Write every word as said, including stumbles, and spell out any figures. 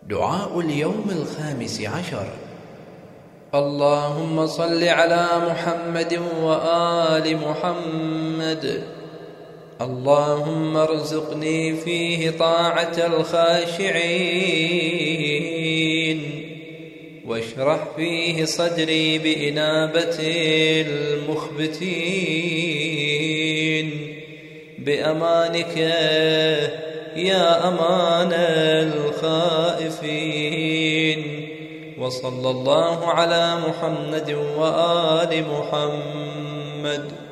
دعاء اليوم الخامس عشر. اللهم صل على محمد وآل محمد. اللهم ارزقني فيه طاعة الخاشعين، واشرح فيه صدري بإنابة المخبتين، بأمانك يا أمان الخائفين. وصلى الله على محمد وآل محمد.